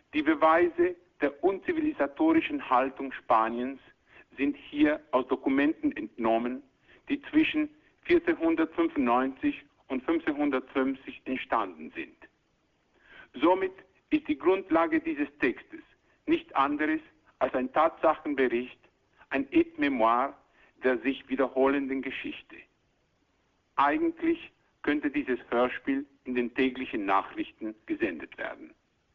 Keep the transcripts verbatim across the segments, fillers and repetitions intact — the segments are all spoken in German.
Die Beweise der unzivilisatorischen Haltung Spaniens sind hier aus Dokumenten entnommen, die zwischen vierzehnhundertfünfundneunzig und fünfzehnhundertfünfzig entstanden sind. Somit ist die Grundlage dieses Textes nicht anderes als ein Tatsachenbericht, ein Aide-mémoire der sich wiederholenden Geschichte. Eigentlich könnte dieses Hörspiel in den täglichen Nachrichten gesendet werden.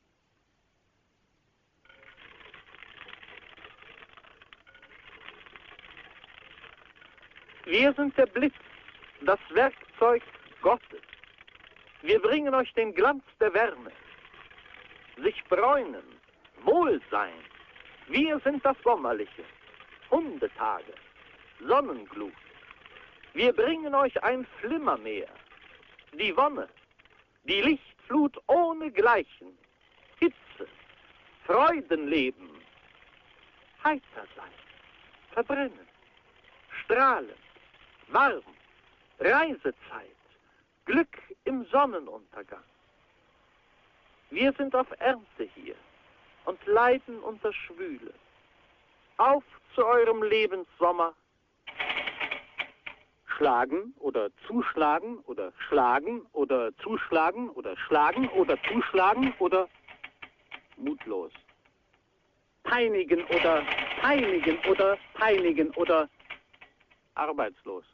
Wir sind der Blitz, das Werkzeug Gottes. Wir bringen euch den Glanz der Wärme. Sich bräunen, Wohlsein. Wir sind das Sommerliche, Hundetage, Sonnenglut. Wir bringen euch ein Flimmermeer, die Wonne, die Lichtflut ohne Gleichen, Hitze, Freudenleben, heiter sein, verbrennen, strahlen, warm, Reisezeit, Glück im Sonnenuntergang. Wir sind auf Ernte hier und leiden unter Schwüle. Auf zu eurem Lebenssommer. Schlagen oder zuschlagen oder schlagen oder zuschlagen oder schlagen oder zuschlagen oder mutlos. Peinigen oder peinigen oder peinigen oder arbeitslos.